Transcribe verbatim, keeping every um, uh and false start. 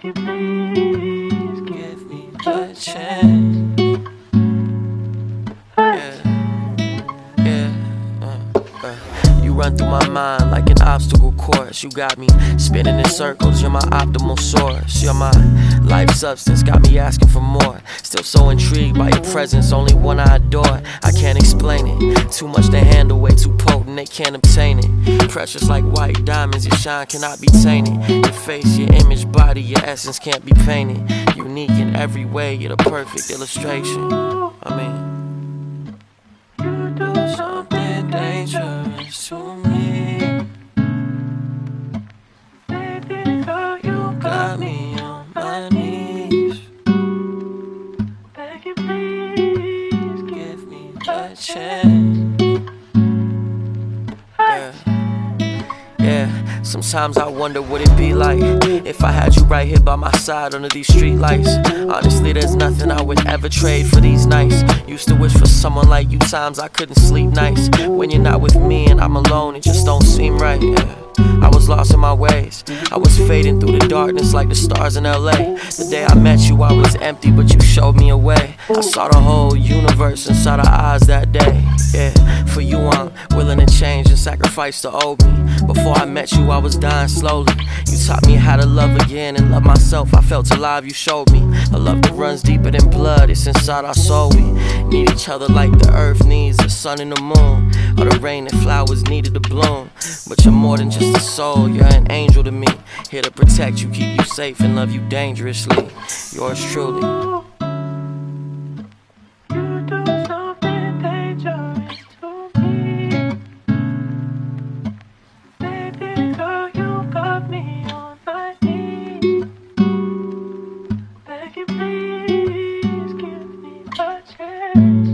Beg you, please give me a chance. Yeah, yeah, uh, uh. You run through my mind like an obstacle course. You got me spinning in circles, you're my optimal source. You're my life substance, got me asking for more. Still so intrigued by your presence, only one I adore. I can't explain it, too much to handle, way too potent, they can't obtain it. Precious like white diamonds, your shine cannot be tainted. Your face, your image, body, your essence can't be painted. Unique in every way, you're the perfect illustration. I mean, you do something dangerous to me. Baby girl, you got me on my knees. Beg you, please give me a chance. Yeah, yeah. Sometimes I wonder what it'd be like if I had you right here by my side under these street lights. Honestly, there's nothing I would ever trade for these nights. Used to wish for someone like you, times I couldn't sleep nights. When you're not with me and I'm alone, it just don't seem right. Yeah. I was lost in my ways, I was fading through the darkness like the stars in L A. The day I met you I was empty, but you showed me a way. I saw the whole universe inside our eyes that day. Yeah, for you I'm willing to change and sacrifice the old me. Before I met you I was dying slowly. You taught me how to love again and love myself. I felt alive, you showed me a love that runs deeper than blood, it's inside our soul. We need each other like the earth needs the sun and the moon, or the rain that flowers needed to bloom. But you're more than just a soul, you're an angel to me. Here to protect you, keep you safe, and love you dangerously. Yours truly. You do something dangerous to me. Baby girl, you got me on my knees. Beg you, please give me a chance.